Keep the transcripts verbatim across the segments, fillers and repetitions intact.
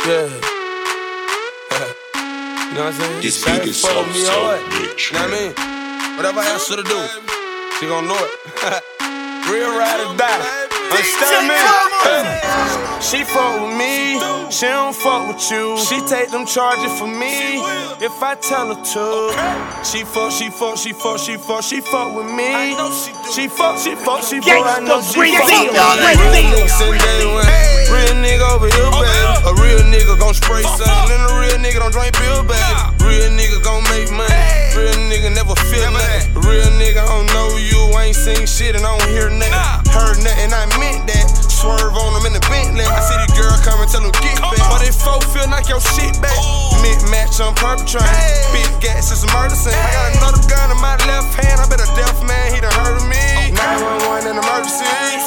Yeah. You know what I'm saying? This beat is so, so rich. You know what I mean? Whatever I ask her to do, she gon' know it. Real ride or die. Understand me? She fuck with me, she don't fuck with you. She take them charges for me if I tell her to. She fuck, she fuck, she fuck, she fuck, she fuck with me. She fuck, she fuck, she fuck. I know she fuck with me. Real nigga over here, baby. A real nigga gon' spray something, and a real nigga don't drink beer, baby. Real nigga gon' make money. Real nigga never feel nothing. Real nigga don't know you, I ain't seen shit and I don't hear nothing. Heard nothing, I meant that. Swerve on them in the Bentley. I see the girl come and tell them get back. But they folk feel like your shit back. Mid match on perpetrating. Big gas is a murder scene. I got another gun in my left hand. I bet a deaf man, he done heard of me. nine one one in emergency.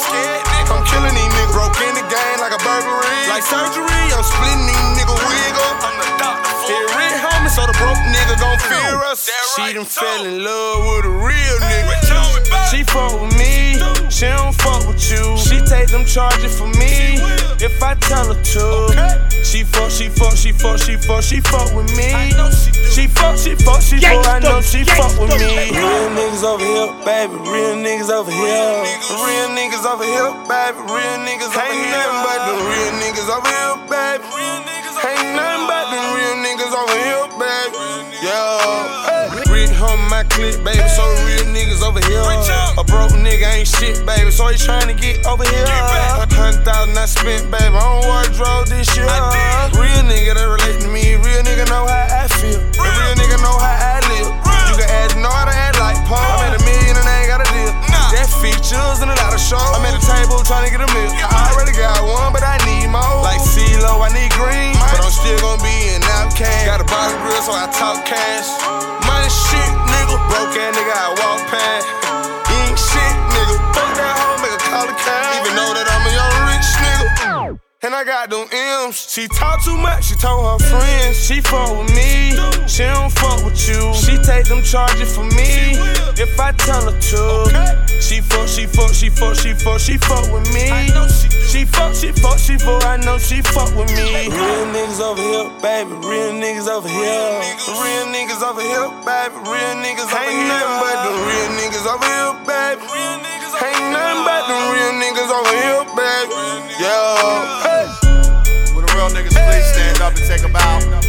I'm killing these niggas. Broke in the game like a burglary. Like surgery, I'm splitting these niggas wig up. I'm the doctor. Here rich homie, so the broke nigga gon' fear us. She done fell in love with a real nigga. She fuck with me, she don't fuck with you. She take them charges for me if I tell her to. She fuck, she fuck, she fuck, she fuck, she fuck with me. She fuck, she fuck, she fuck, I know she fuck with me. Real niggas over here, baby, real niggas over here. Real niggas over here, baby, real niggas over here. Ain't nothing but the real niggas over here, baby. Ain't nothing but the real niggas over here, baby. Yeah. Rich home my clique, baby, so real niggas over here. A broke nigga ain't shit, baby, so he tryna get over here. Hundred thousand I spent, baby, on wardrobe this year. Real nigga that relate to me, real nigga know how I feel. A real nigga know how I live. You can ask, know how to act like Paul. I made a million and I ain't got a deal. That features and a lot of shows. I'm at the table tryna get a meal. I already got one, but I need more. Like CeeLo, I need green, but I'm still gon' be an outcast. Got a bottom grill, so I talk cash. Money shit, nigga. Broke ass nigga, I walk past. He ain't shit, nigga. Fuck that hoe, make a call a cab. Even know that I'm a young rich nigga. And I got them M's. She talk too much, she told her friends. She fuck with me, she don't fuck with you. She take them charges for me if I tell her to. She fuck, she fuck, she fuck, she fuck, she fuck with me. She fuck, she fuck, she fuck, I know she fuck with me. Real niggas over here, baby, real niggas over here. Real niggas over here, baby, real niggas over here. Ain't nothing but the real niggas over here, baby. Ain't nothing but the real niggas over here, baby. Yeah. Will the real niggas please stand up and take a bow?